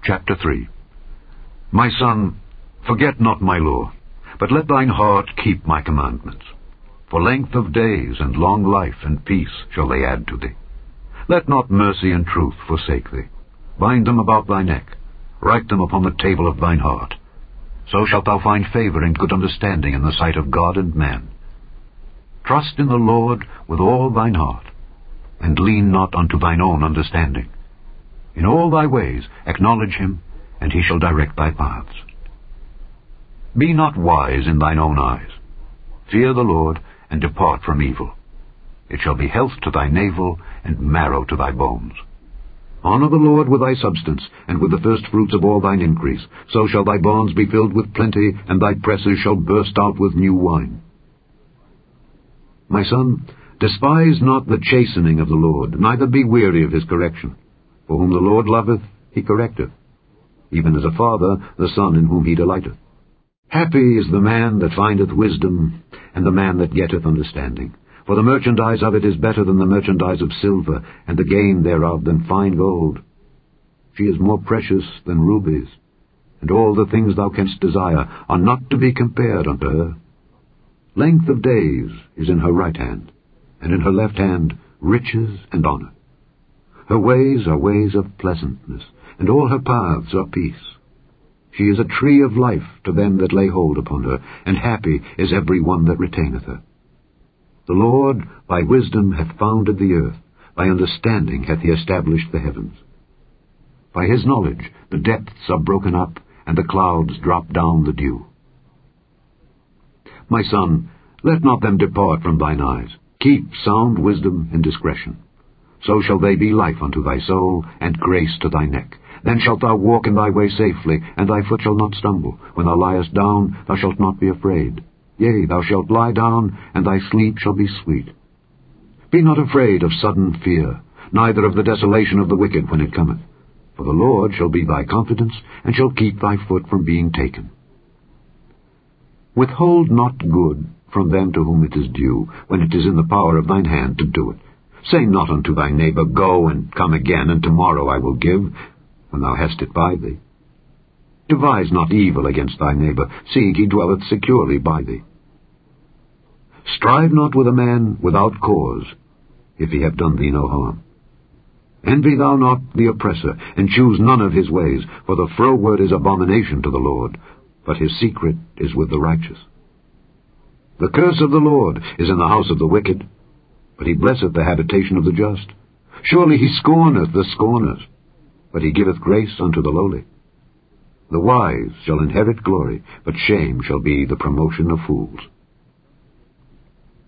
Chapter 3. My son, forget not my law, but let thine heart keep my commandments. For length of days and long life and peace shall they add to thee. Let not mercy and truth forsake thee. Bind them about thy neck. Write them upon the table of thine heart. So shalt thou find favor and good understanding in the sight of God and man. Trust in the Lord with all thine heart, and lean not unto thine own understanding. In all thy ways acknowledge him, and he shall direct thy paths. Be not wise in thine own eyes. Fear the Lord, and depart from evil. It shall be health to thy navel, and marrow to thy bones. Honor the Lord with thy substance, and with the firstfruits of all thine increase. So shall thy barns be filled with plenty, and thy presses shall burst out with new wine. My son, despise not the chastening of the Lord, neither be weary of his correction. For whom the Lord loveth, he correcteth, even as a father the son in whom he delighteth. Happy is the man that findeth wisdom, and the man that getteth understanding. For the merchandise of it is better than the merchandise of silver, and the gain thereof than fine gold. She is more precious than rubies, and all the things thou canst desire are not to be compared unto her. Length of days is in her right hand, and in her left hand riches and honor. Her ways are ways of pleasantness, and all her paths are peace. She is a tree of life to them that lay hold upon her, and happy is every one that retaineth her. The Lord by wisdom hath founded the earth, by understanding hath he established the heavens. By his knowledge the depths are broken up, and the clouds drop down the dew. My son, let not them depart from thine eyes. Keep sound wisdom and discretion. So shall they be life unto thy soul, and grace to thy neck. Then shalt thou walk in thy way safely, and thy foot shall not stumble. When thou liest down, thou shalt not be afraid. Yea, thou shalt lie down, and thy sleep shall be sweet. Be not afraid of sudden fear, neither of the desolation of the wicked when it cometh. For the Lord shall be thy confidence, and shall keep thy foot from being taken. Withhold not good from them to whom it is due, when it is in the power of thine hand to do it. Say not unto thy neighbor, Go, and come again, and tomorrow I will give, when thou hast it by thee. Devise not evil against thy neighbor, seeing he dwelleth securely by thee. Strive not with a man without cause, if he have done thee no harm. Envy thou not the oppressor, and choose none of his ways, for the froward is abomination to the Lord, but his secret is with the righteous. The curse of the Lord is in the house of the wicked, but he blesseth the habitation of the just. Surely he scorneth the scorners, but he giveth grace unto the lowly. The wise shall inherit glory, but shame shall be the promotion of fools.